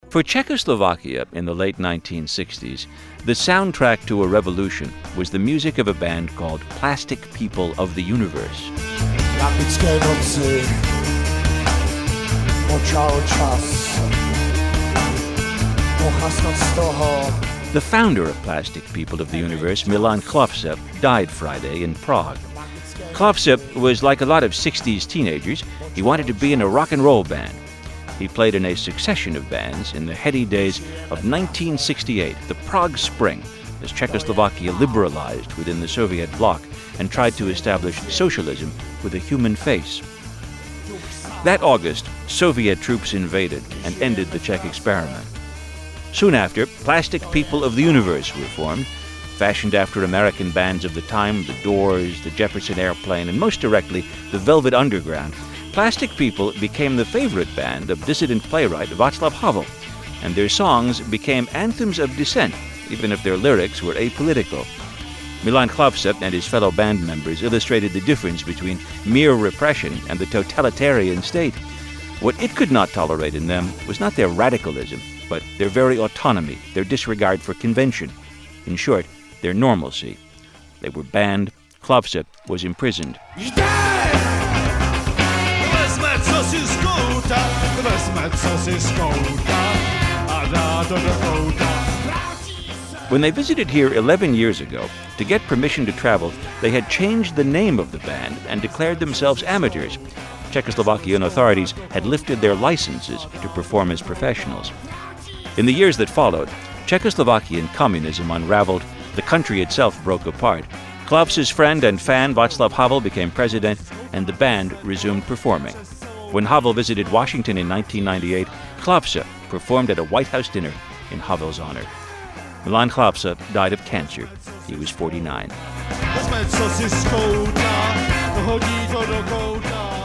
For Czechoslovakia in the late 1960s, the soundtrack to a revolution was the music of a band called Plastic People of the Universe. The founder of Plastic People of the Universe, Milan Klavsa, died Friday in Prague. Klavsa was like a lot of 60s teenagers. He wanted to be in a rock and roll band. He played in a succession of bands in the heady days of 1968, the Prague Spring, as Czechoslovakia liberalized within the Soviet bloc and tried to establish socialism with a human face. That August, Soviet troops invaded and ended the Czech experiment. Soon after, Plastic People of the Universe were formed, fashioned after American bands of the time, the Doors, the Jefferson Airplane, and most directly, the Velvet Underground. Plastic People became the favorite band of dissident playwright Václav Havel, and their songs became anthems of dissent, even if their lyrics were apolitical. Milan Klavsa and his fellow band members illustrated the difference between mere repression and the totalitarian state. What it could not tolerate in them was not their radicalism, but their very autonomy, their disregard for convention. In short, their normalcy. They were banned. Klavsa was imprisoned. When they visited here 11 years ago, to get permission to travel, they had changed the name of the band and declared themselves amateurs. Czechoslovakian authorities had lifted their licenses to perform as professionals. In the years that followed, Czechoslovakian communism unraveled, the country itself broke apart. Klavsa's friend and fan Václav Havel became president, and the band resumed performing. When Havel visited Washington in 1998, Klavsa performed at a White House dinner in Havel's honor. Milan Klavsa died of cancer. He was 49.